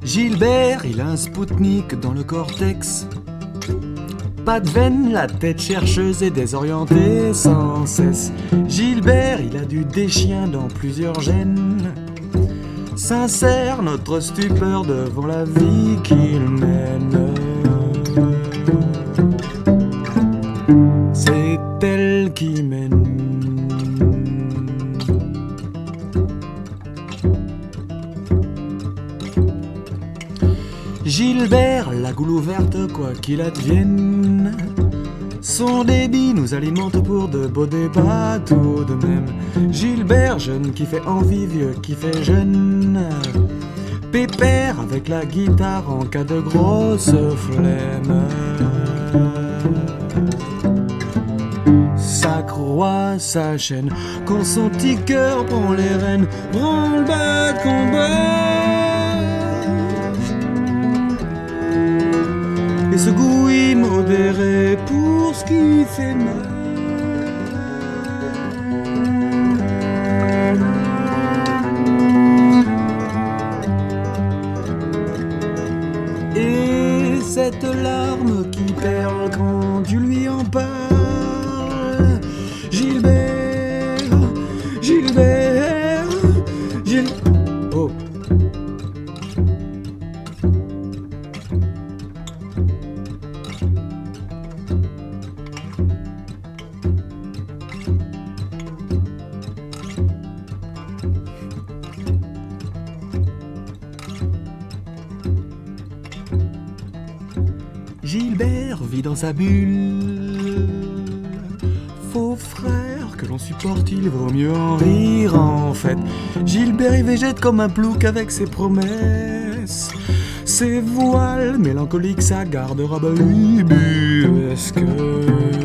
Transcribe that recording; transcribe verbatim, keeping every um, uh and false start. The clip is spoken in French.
Gilbert, il a un Spoutnik dans le cortex. Pas de veine, la tête chercheuse et désorientée sans cesse. Gilbert, il a du déchien dans plusieurs gènes. Sincère notre stupeur devant la vie qu'il mène. C'est elle qui mène. Gilbert, la goule ouverte quoi qu'il advienne. Son débit nous alimente pour de beaux débats tout de même. Gilbert, jeune qui fait envie, vieux qui fait jeune. Pépère avec la guitare en cas de grosse flemme. Sa croix, sa chaîne, quand son petit cœur prend les rênes, branle-bas de combat. Et ce goût immodéré pour ce qui fait mal. Et cette larme qui perle quand tu lui en parles. Gilbert, Gilbert, Gilbert. Oh. Gilbert vit dans sa bulle. Faux frère que l'on supporte, il vaut mieux en rire en fait. Gilbert il végète comme un plouc avec ses promesses. Ses voiles mélancoliques, sa garde-robe ubuesque.